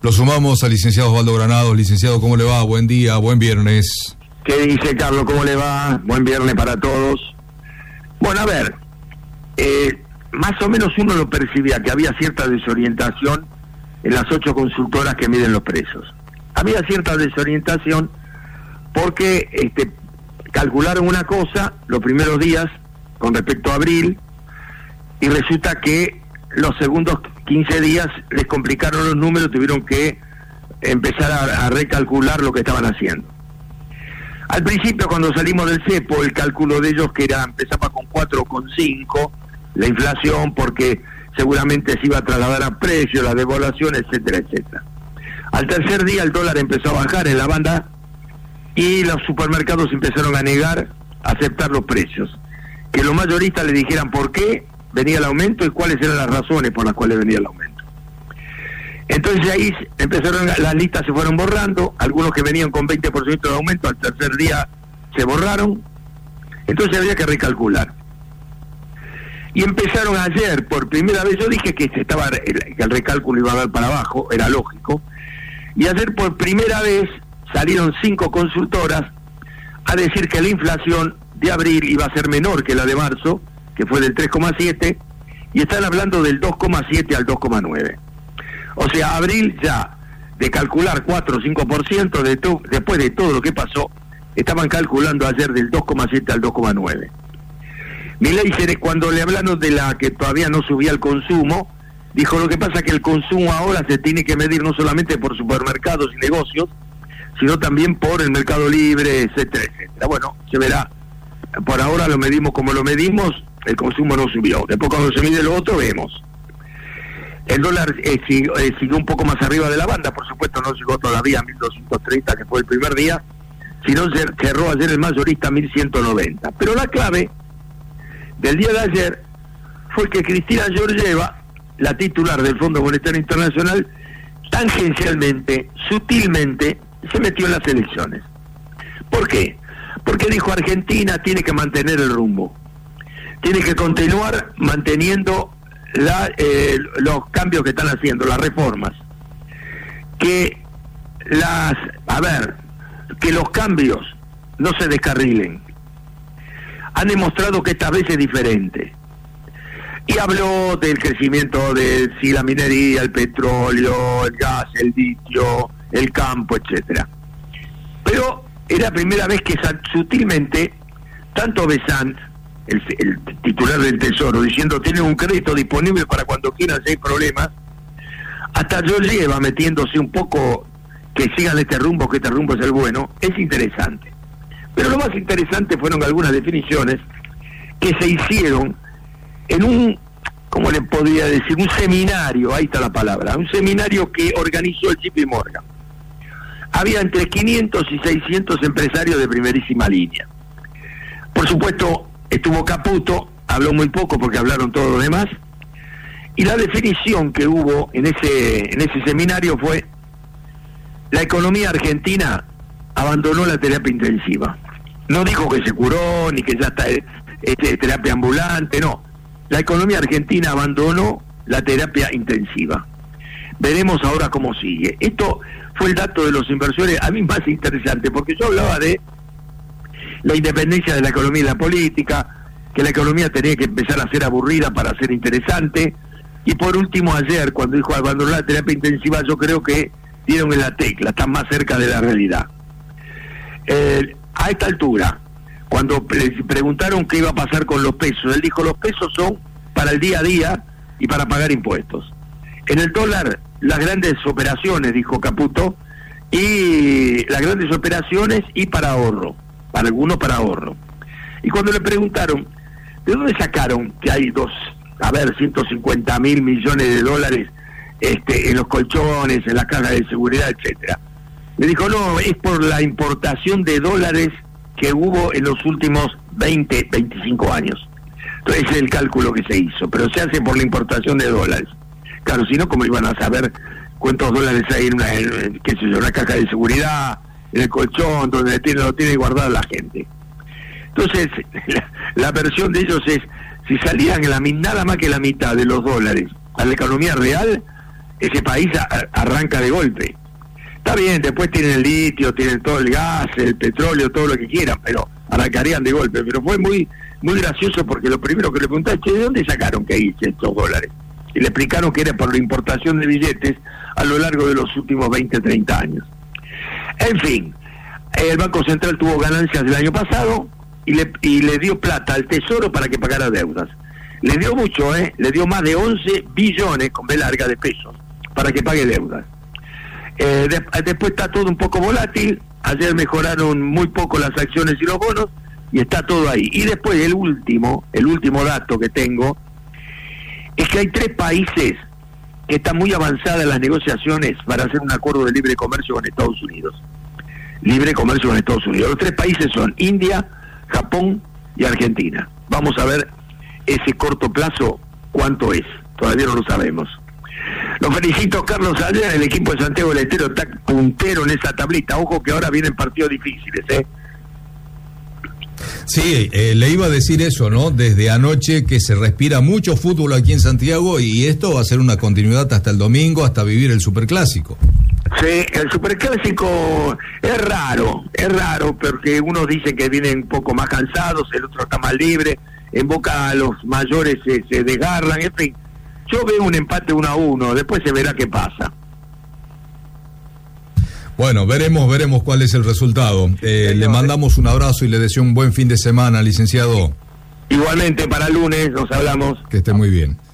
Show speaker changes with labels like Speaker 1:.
Speaker 1: Lo sumamos al licenciado Osvaldo Granados. Licenciado, ¿cómo le va? Buen día, buen viernes.
Speaker 2: ¿Qué dice, Carlos? ¿Cómo le va? Buen viernes para todos. Bueno, a ver, más o menos uno lo percibía, que había cierta desorientación en las 8 consultoras que miden los precios. Había cierta desorientación porque calcularon una cosa los primeros días con respecto a abril, y resulta que los segundos 15 días les complicaron los números, tuvieron que empezar a recalcular lo que estaban haciendo. Al principio, cuando salimos del cepo, el cálculo de ellos que empezaba con 4,5, la inflación, porque seguramente se iba a trasladar a precios, la devaluación, etcétera, etcétera. Al tercer día el dólar empezó a bajar en la banda y los supermercados empezaron a negar a aceptar los precios. Que los mayoristas le dijeran por qué venía el aumento y cuáles eran las razones por las cuales venía el aumento. Entonces ahí empezaron, las listas se fueron borrando, algunos que venían con 20% de aumento al tercer día se borraron, entonces había que recalcular. Y empezaron ayer, por primera vez, yo dije que que el recálculo iba a dar para abajo, era lógico, y ayer por primera vez salieron 5 consultoras a decir que la inflación de abril iba a ser menor que la de marzo, que fue del 3,7, y están hablando del 2,7 al 2,9. O sea, abril ya, de calcular 4 o 5%, después de todo lo que pasó, estaban calculando ayer del 2,7 al 2,9. Milei, cuando le hablaron de la que todavía no subía el consumo, dijo: lo que pasa es que el consumo ahora se tiene que medir no solamente por supermercados y negocios, sino también por el mercado libre, etcétera, etcétera. Bueno, se verá. Por ahora lo medimos como lo medimos, el consumo no subió. Después, cuando se mide lo otro, vemos. El dólar siguió un poco más arriba de la banda, por supuesto no llegó todavía a 1.230, que fue el primer día, sino cerró ayer el mayorista a 1.190. Pero la clave del día de ayer fue que Cristina Georgieva, la titular del Fondo Monetario Internacional, tangencialmente, sutilmente, se metió en las elecciones. ¿Por qué? Porque dijo: Argentina tiene que mantener el rumbo, tiene que continuar manteniendo los cambios que están haciendo, las reformas, que los cambios no se descarrilen. Han demostrado que esta vez es diferente. Y habló del crecimiento de la minería, el petróleo, el gas, el litio, el campo, etcétera. Pero era la primera vez que sutilmente, tanto Besant, el titular del Tesoro, diciendo tienen un crédito disponible para cuando quieran, si hay problemas, hasta Georgieva metiéndose un poco, que sigan este rumbo, que este rumbo es el bueno, es interesante. Pero lo más interesante fueron algunas definiciones que se hicieron en un, ¿cómo le podría decir? Un seminario, ahí está la palabra, un seminario que organizó el JP Morgan. Había entre 500 y 600 empresarios de primerísima línea. Por supuesto, estuvo Caputo, habló muy poco porque hablaron todos los demás, y la definición que hubo en ese seminario fue: la economía argentina abandonó la terapia intensiva. No dijo que se curó, ni que ya está terapia ambulante, no. La economía argentina abandonó la terapia intensiva. Veremos ahora cómo sigue. Esto fue el dato de los inversores, a mí más interesante, porque yo hablaba de la independencia de la economía y la política, que la economía tenía que empezar a ser aburrida para ser interesante, y por último ayer, cuando dijo abandonar la terapia intensiva, yo creo que dieron en la tecla, están más cerca de la realidad. A esta altura, cuando le preguntaron qué iba a pasar con los pesos, él dijo: los pesos son para el día a día y para pagar impuestos. En el dólar, las grandes operaciones, dijo Caputo, y las grandes operaciones y para ahorro, para algunos para ahorro. Y cuando le preguntaron ¿de dónde sacaron que hay 150.000 millones de dólares en los colchones, en las cajas de seguridad, etcétera? Le dijo: no, es por la importación de dólares que hubo en los últimos 20, 25 años. Entonces ese es el cálculo que se hizo, pero se hace por la importación de dólares. Claro, si no, ¿cómo iban a saber cuántos dólares hay en una caja de seguridad, en el colchón, donde lo tiene guardado la gente? Entonces, la versión de ellos es: si salían nada más que la mitad de los dólares a la economía real, ese país arranca de golpe. Está bien, después tienen el litio, tienen todo el gas, el petróleo, todo lo que quieran, pero arrancarían de golpe. Pero fue muy gracioso porque lo primero que le pregunté, ¿de dónde sacaron que hice estos dólares? Y le explicaron que era por la importación de billetes a lo largo de los últimos 20, 30 años. En fin, el Banco Central tuvo ganancias el año pasado y le dio plata al Tesoro para que pagara deudas. Le dio mucho, le dio más de 11 billones, con B larga, de pesos, para que pague deudas. Después está todo un poco volátil. Ayer mejoraron muy poco las acciones y los bonos y está todo ahí. Y después el último dato que tengo es que hay 3 países que están muy avanzadas en las negociaciones para hacer un acuerdo de libre comercio con Estados Unidos. Libre comercio con Estados Unidos. Los 3 países son India, Japón y Argentina. Vamos a ver ese corto plazo cuánto es. Todavía no lo sabemos. Los felicito, Carlos. Ayer el equipo de Santiago del Estero está puntero en esa tablita. Ojo que ahora vienen partidos difíciles,
Speaker 1: Sí, le iba a decir eso, ¿no? Desde anoche que se respira mucho fútbol aquí en Santiago y esto va a ser una continuidad hasta el domingo, hasta vivir el Superclásico.
Speaker 2: Sí, el Superclásico es raro porque unos dicen que vienen un poco más cansados, el otro está más libre, en Boca los mayores se desgarran, en fin. Yo veo un empate 1-1, después se verá qué pasa.
Speaker 1: Bueno, veremos cuál es el resultado. Le mandamos un abrazo y le deseo un buen fin de semana, licenciado.
Speaker 2: Igualmente, para el lunes nos hablamos.
Speaker 1: Que esté muy bien.